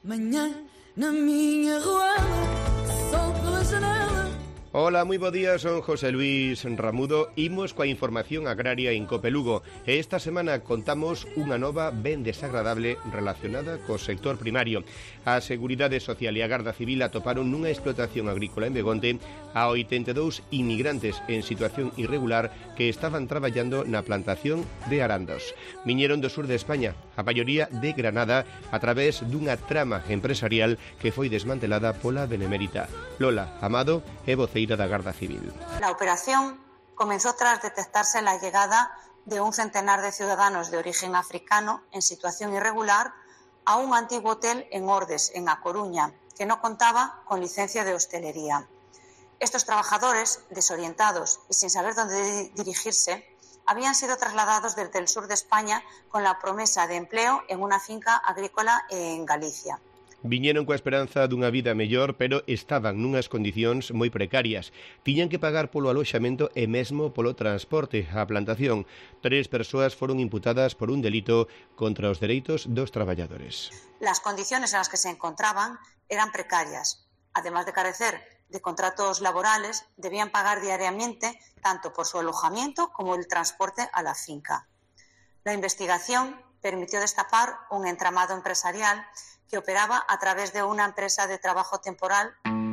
Manhã na minha rua, sol pela janela. Hola, moi bo día, son José Luis Ramudo. Imos coa información agraria en Cope Lugo. E esta semana contamos unha nova ben desagradable relacionada co sector primario. A Seguridade Social e a Garda Civil atoparon nunha explotación agrícola en Begonte a 82 inmigrantes en situación irregular que estaban traballando na plantación de arandos. Viñeron do sur de España, a maioría de Granada, a través dunha trama empresarial que foi desmantelada pola Benemérita. Lola Amado é voceira da Garda Civil. La operación comenzó tras detectarse la llegada de un centenar de ciudadanos de origen africano en situación irregular a un antiguo hotel en Ordes, en A Coruña, que no contaba con licencia de hostelería. Estos trabajadores, desorientados y sin saber dónde dirigirse, habían sido trasladados desde el sur de España con la promesa de empleo en una finca agrícola en Galicia. Viñeron coa esperanza dunha vida mellor, pero estaban nunhas condicións moi precarias. Tiñan que pagar polo aloxamento e mesmo polo transporte á plantación. 3 persoas foron imputadas por un delito contra os dereitos dos traballadores. Las condiciones en las que se encontraban eran precarias. Además de carecer de contratos laborales, debían pagar diariamente tanto por su alojamiento como el transporte a la finca. La investigación permitió destapar un entramado empresarial que operaba a través de una empresa de trabajo temporal.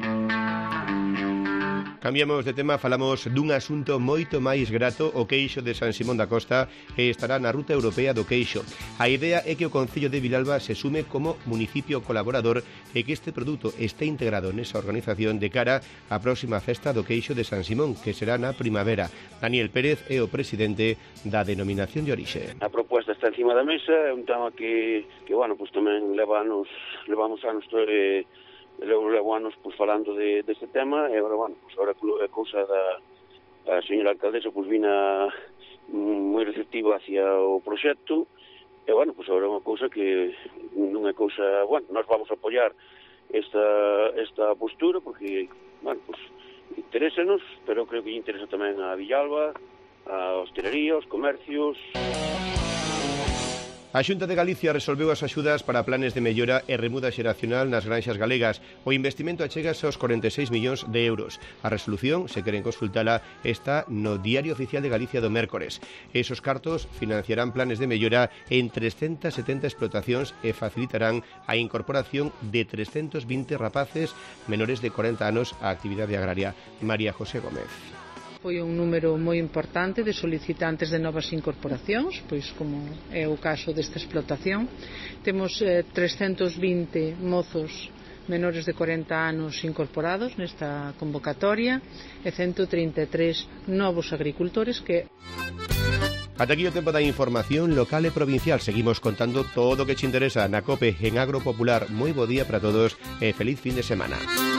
Cambiamos de tema, falamos dun asunto moito máis grato, o queixo de San Simón da Costa, e estará na Ruta Europea do Queixo. A idea é que o Concello de Vilalba se sume como municipio colaborador e que este produto este integrado nesa organización de cara á próxima festa do Queixo de San Simón, que será na primavera. Daniel Pérez é o presidente da denominación de orixe. A proposta está encima da mesa, é un tema que bueno, pues tamén levamos anos levo anos pues, falando deste tema, e agora, bueno, pues, agora é cousa da señora alcaldesa, pues, vina moi receptiva hacia o proxecto, e, bueno, pues, agora é unha cousa que non é cousa, bueno, nós vamos a apoiar esta postura, porque, bueno, pues, interésanos, pero creo que interesa tamén a Villalba, a hostelería, os comercios. A Xunta de Galicia resolveu as axudas para planes de mellora e remuda xeracional nas granxas galegas. O investimento achégase aos 46 millóns de euros. A resolución, se queren consultala, está no Diario Oficial de Galicia do mércores. Esos cartos financiarán planes de mellora en 370 explotacións e facilitarán a incorporación de 320 rapaces menores de 40 anos á actividade agraria. María José Gómez. Foi un número moi importante de solicitantes de novas incorporacións, pois como é o caso desta explotación. Temos 320 mozos menores de 40 anos incorporados nesta convocatoria e 133 novos agricultores que... Ata aquí o tempo da información local e provincial. Seguimos contando todo o que te interesa na COPE en Agro Popular. Moi bo día para todos e feliz fin de semana.